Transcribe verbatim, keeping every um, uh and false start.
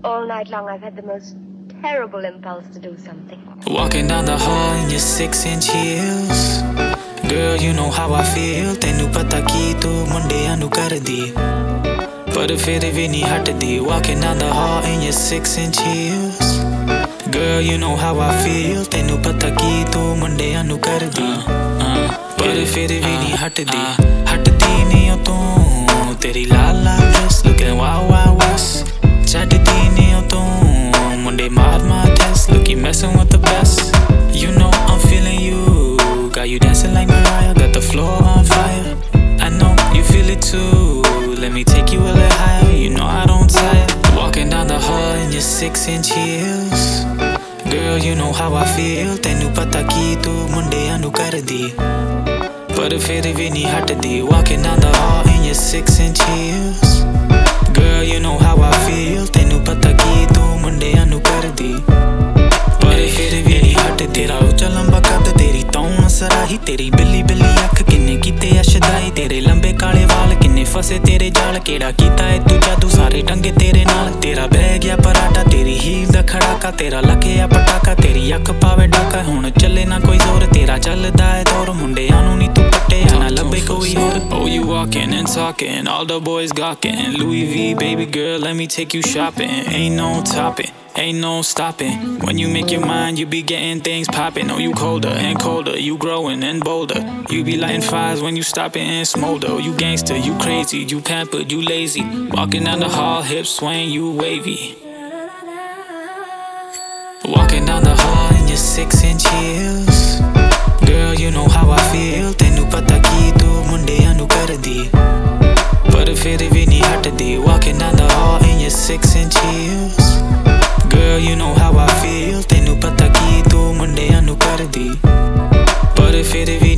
All night long I've had the most terrible impulse to do something. Walking down the hall in your six inch heels. Girl, you know how I feel. Tenu pata ki tu mundeyan nu kardi, par fir vi nahi hatdi. Walking down the hall in your six inch heels. Girl, you know how I feel. Tenu pata ki tu mundeyan nu kardi, par fir vi nahi hatdi. Hatdi nahi ho tu, teri laal laal dress looking wow wow west. Chaddi nahi ho tu, munde maar maar test. Look, you messing with the best. You know I'm feeling you. Got you dancing like Mariah, got the floor on fire. I know you feel it too. Let me take you a little higher. You know I don't tire. Walking down the hall in your six inch heels. Girl, you know how I feel. Tenu pata ki tu mundeyan nu kardi, par fir vi nahi hatdi. Walking down the hall in your six inch heels. Girl, you know how I feel. Tenu pata ki tu mundeyan nu kardi, par fir vi nahi hatdi. Tera ucha lamba kad, teri taun sarahi, teri billi billi akh kinne kite ashdayi, tere lambe kaale waal kinne fase tere jaal. Keda kita hai tu jadoo, sare dange tere naal. Tera beh gaya paratha, teri heel da khadaka, tera lakhiya pataka, teri akh paave daka. Hun challe na koi zor, tera chalda hai dor. Mundeyan nu ni tu patteya na labbe koi aur. Oh, you walking and talking, all the boys gawking. Louis V, baby girl, let me take you shopping. Ain't no topping, ain't no stopping. When you make your mind, you be getting things popping. Oh, you colder and colder, you growing and bolder. You be lighting fires when you stopping and smolder. Oh, you gangster, you crazy, you pampered, you lazy. Walking down the hall, hips swaying, you wavy. Walking down the hall in your six inch heels. Girl, you know how I feel. Tenu pata ki tu mundeyan nu kardi, par fir vi nahi hatdi. Walking down the hall in your six inch heels. Girl, you know how I feel. Tenu pata ki tu mundeyan nu kardi, par fir vi